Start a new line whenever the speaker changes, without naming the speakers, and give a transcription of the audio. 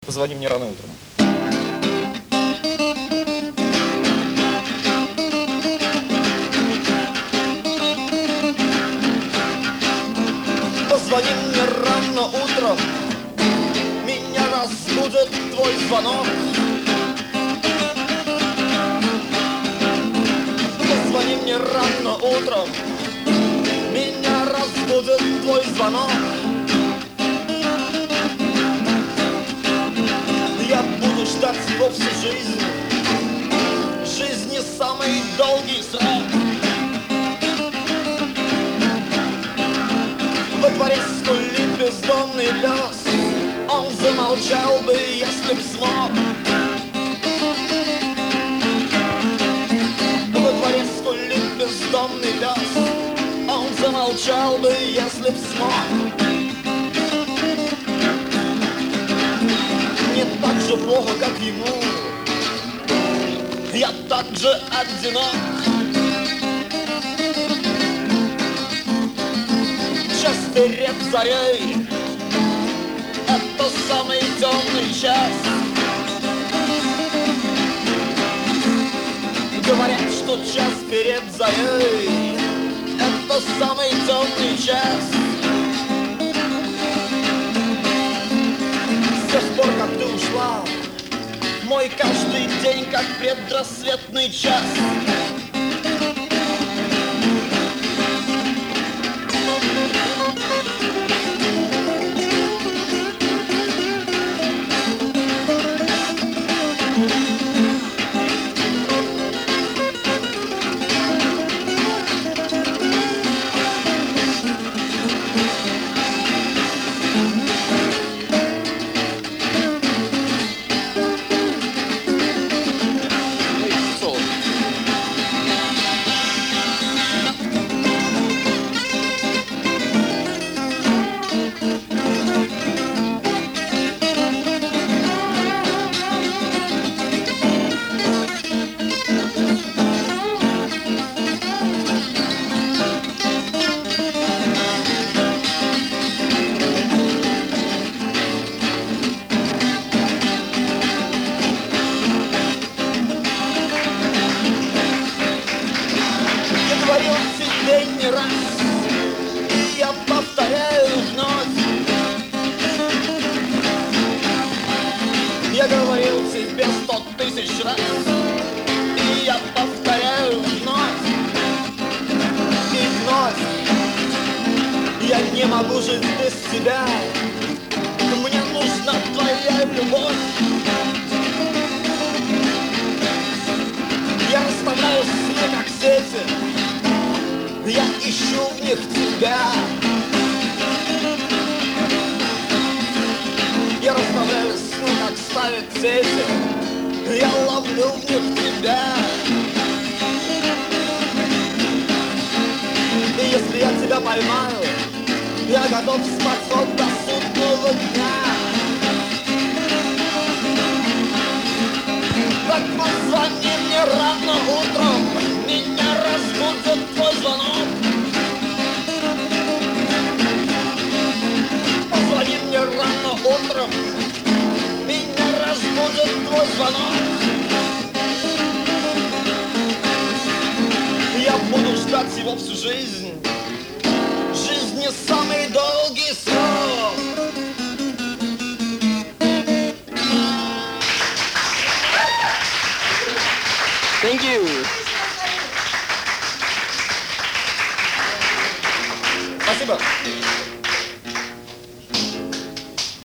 Позвони мне рано утром. Позвони мне рано утром, меня разбудит твой звонок. Позвони мне рано утром, меня разбудит твой звонок. Я буду ждать его всю жизнь, жизни самый долгий срок. Во дворе скулит бездомный пес, он замолчал бы, если б смог. Во дворе скулит бездомный пес, он замолчал бы, если б смог. Мне так же плохо, как ему, я так же одинок. Час перед зарей — это самый темный час. Говорят, что час перед зарей — это самый темный час. С тех пор, как ты ушла, мой каждый день как предрассветный час. Говорил тебе не раз, и я повторяю вновь. Я говорил тебе 100 000 раз, и я повторяю вновь и вновь. Я не могу жить без тебя, мне нужна твоя любовь. Я расставляю сны, как сети, я ищу в них тебя. Я расставляю сны, как ставят сети, я ловлю в них тебя. И если я тебя поймаю, я готов спать хоть до судного дня. Так позвони мне рано утром, меня разбудит твой звонок. Позвони мне рано утром, меня разбудит твой звонок. Я буду ждать его всю жизнь, жизни самый долгий срок.
Thank you.
Спасибо.